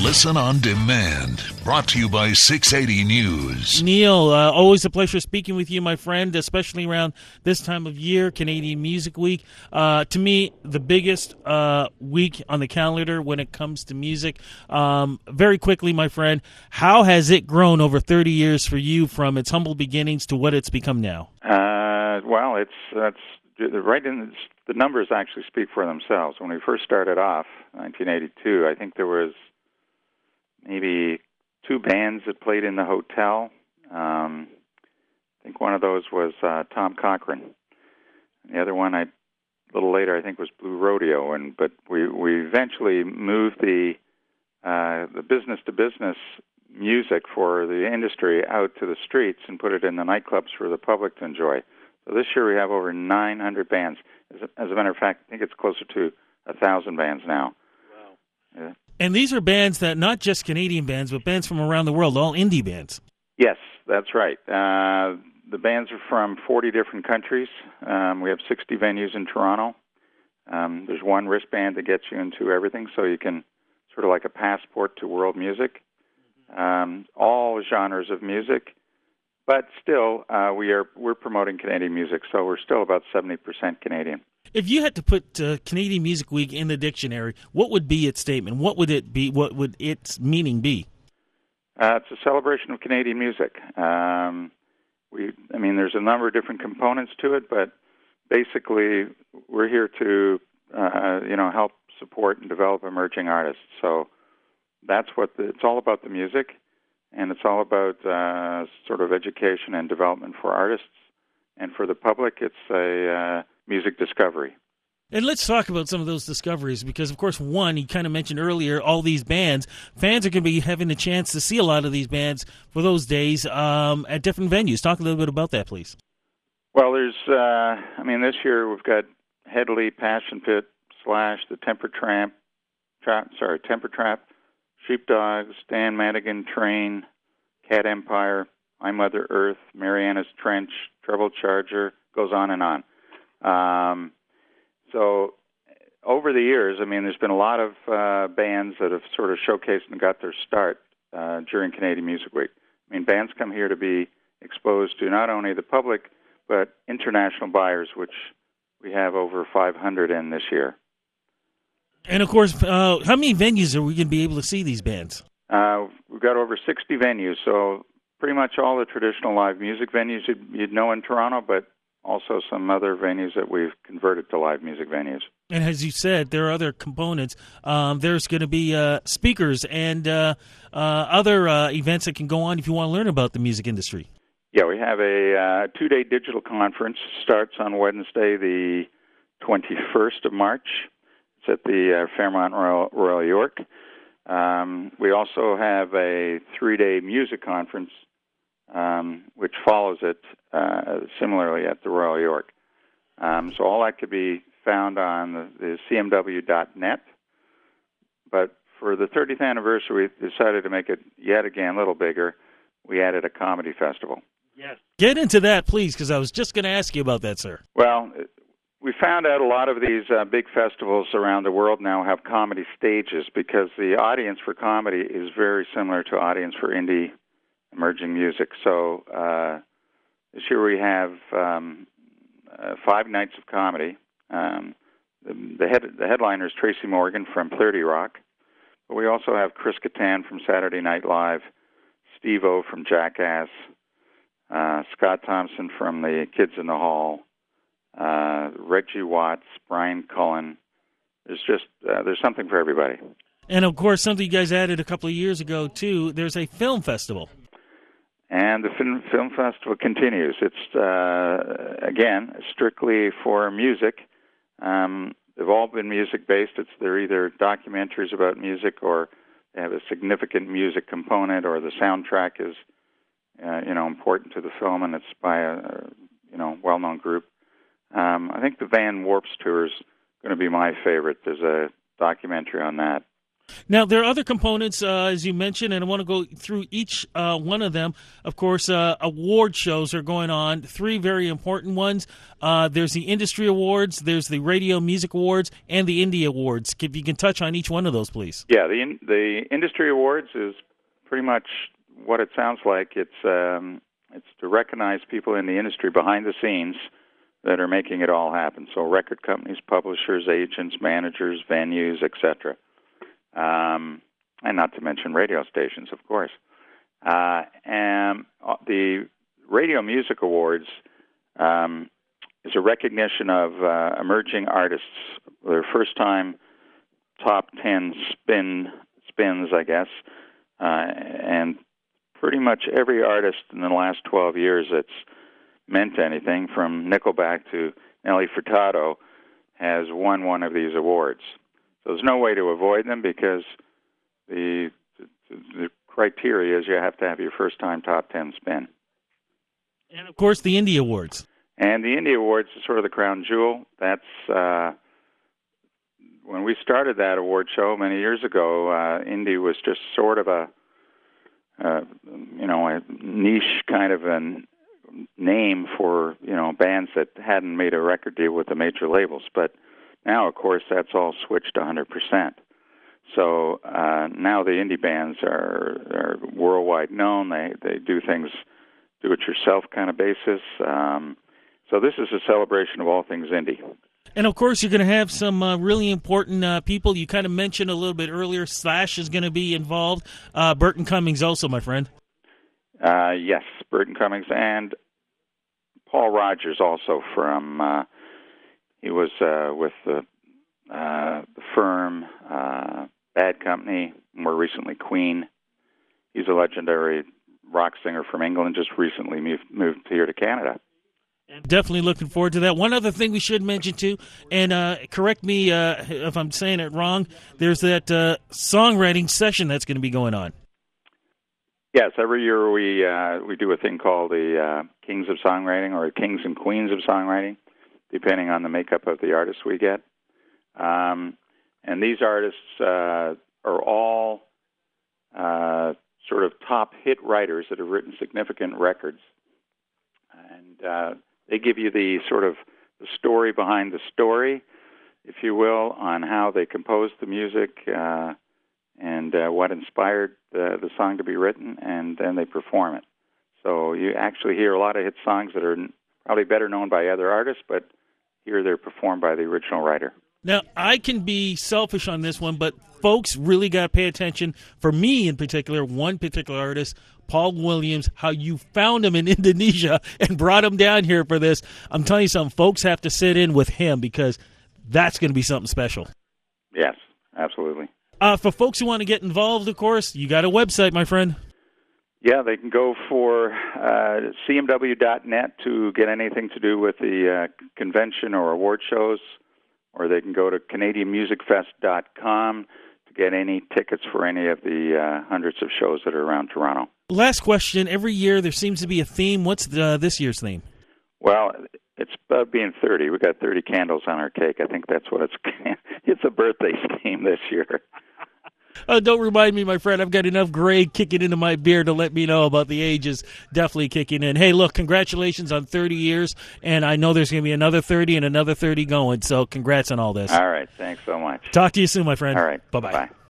Listen on demand. Brought to you by 680 News. Neil, always a pleasure speaking with you, my friend, especially around this time of year, Canadian Music Week. To me, the biggest week on the calendar when it comes to music. Very quickly, my friend, how has it grown over 30 years for you from its humble beginnings to what it's become now? Well, that's right in the numbers actually speak for themselves. When we first started off, 1982, I think there was maybe 2 bands that played in the hotel. I think one of those was Tom Cochrane. And the other one, a little later, I think was Blue Rodeo. But we eventually moved the business-to-business music for the industry out to the streets and put it in the nightclubs for the public to enjoy. So this year we have over 900 bands. As a matter of fact, I think it's closer to 1,000 bands now. Wow. Yeah. And these are bands that, not just Canadian bands, but bands from around the world, all indie bands. Yes, that's right. The bands are from 40 different countries. We have 60 venues in Toronto. There's one wristband that gets you into everything, so you can sort of like a passport to world music. All genres of music. But still, we're promoting Canadian music, so we're still about 70% Canadian. If you had to put Canadian Music Week in the dictionary, what would be its statement? What would it be? What would its meaning be? It's a celebration of Canadian music. There's a number of different components to it, but basically, we're here to help support and develop emerging artists. So that's what it's all about, the music. And it's all about sort of education and development for artists. And for the public, it's a music discovery. And let's talk about some of those discoveries because, of course, one, you kind of mentioned earlier, all these bands. Fans are going to be having a chance to see a lot of these bands for those days at different venues. Talk a little bit about that, please. Well, there's, this year we've got Headley, Passion Pit, Slash, the Temper Trap, Sheepdogs, Dan Madigan, Train, Cat Empire, I Mother Earth, Mariana's Trench, Treble Charger, goes on and on. So over the years, there's been a lot of bands that have sort of showcased and got their start during Canadian Music Week. Bands come here to be exposed to not only the public, but international buyers, which we have over 500 in this year. And, of course, how many venues are we going to be able to see these bands? We've got over 60 venues, so pretty much all the traditional live music venues you'd know in Toronto, but also some other venues that we've converted to live music venues. And as you said, there are other components. There's going to be speakers and other events that can go on if you want to learn about the music industry. Yeah, we have a 2-day digital conference. Starts on Wednesday, the 21st of March. It's at the Fairmont Royal York. We also have a 3-day music conference, which follows it similarly at the Royal York. So all that could be found on the cmw.net. But for the 30th anniversary, we decided to make it yet again a little bigger. We added a comedy festival. Yes. Get into that, please, because I was just going to ask you about that, sir. Well, we found out a lot of these big festivals around the world now have comedy stages because the audience for comedy is very similar to audience for indie emerging music. So this year we have 5 nights of comedy. The headliner is Tracy Morgan from 30 Rock. But we also have Chris Kattan from Saturday Night Live, Steve-O from Jackass, Scott Thompson from the Kids in the Hall, Reggie Watts, Brian Cullen. There's something for everybody. And, of course, something you guys added a couple of years ago, too, there's a film festival. And the film festival continues. It's, again, strictly for music. They've all been music-based. They're either documentaries about music or they have a significant music component or the soundtrack is, important to the film and it's by a well-known group. I think the Van Warp's tour is going to be my favorite. There's a documentary on that. Now, there are other components, as you mentioned, and I want to go through each one of them. Of course, award shows are going on, 3 very important ones. There's the Industry Awards, there's the Radio Music Awards, and the Indie Awards. If you can touch on each one of those, please. Yeah, the Industry Awards is pretty much what it sounds like. It's to recognize people in the industry behind the scenes that are making it all happen. So record companies, publishers, agents, managers, venues, etc. And not to mention radio stations, of course. And the Radio Music Awards is a recognition of emerging artists, their first-time top 10 spins, I guess, and pretty much every artist in the last 12 years that's meant anything, from Nickelback to Nelly Furtado, has won one of these awards. So there's no way to avoid them because the criteria is you have to have your first-time top 10 spin. And, of course, the Indie Awards. And the Indie Awards is sort of the crown jewel. That's when we started that award show many years ago, Indie was just sort of a niche kind of a name for, bands that hadn't made a record deal with the major labels. But now, of course, that's all switched 100%. So now the indie bands are worldwide known. They do things do-it-yourself kind of basis. So this is a celebration of all things indie. And, of course, you're going to have some really important people. You kind of mentioned a little bit earlier, Slash is going to be involved. Burton Cummings also, my friend. Yes, Burton Cummings. And Paul Rogers also from... he was with the Firm, Bad Company, more recently Queen. He's a legendary rock singer from England, just recently moved here to Canada. Definitely looking forward to that. One other thing we should mention, too, and correct me if I'm saying it wrong, there's that songwriting session that's going to be going on. Yes, every year we do a thing called the Kings of Songwriting, or Kings and Queens of Songwriting, depending on the makeup of the artists we get. And these artists are all sort of top hit writers that have written significant records. And they give you the sort of the story behind the story, if you will, on how they composed the music and what inspired the song to be written, and then they perform it. So you actually hear a lot of hit songs that are probably better known by other artists, but here they're performed by the original writer. Now, I can be selfish on this one, but folks really got to pay attention. For me in particular, one particular artist, Paul Williams, how you found him in Indonesia and brought him down here for this. I'm telling you something, folks have to sit in with him because that's going to be something special. Yes, absolutely. For folks who want to get involved, of course, you got a website, my friend. Yeah, they can go for cmw.net to get anything to do with the convention or award shows, or they can go to canadianmusicfest.com to get any tickets for any of the hundreds of shows that are around Toronto. Last question. Every year there seems to be a theme. What's this year's theme? Well, it's about being 30. We got 30 candles on our cake. I think that's what it's. It's a birthday theme this year. Don't remind me, my friend. I've got enough gray kicking into my beard to let me know about the ages definitely kicking in. Hey, look, congratulations on 30 years, and I know there's going to be another 30 and another 30 going, so congrats on all this. All right. Thanks so much. Talk to you soon, my friend. All right. Bye-bye. Bye.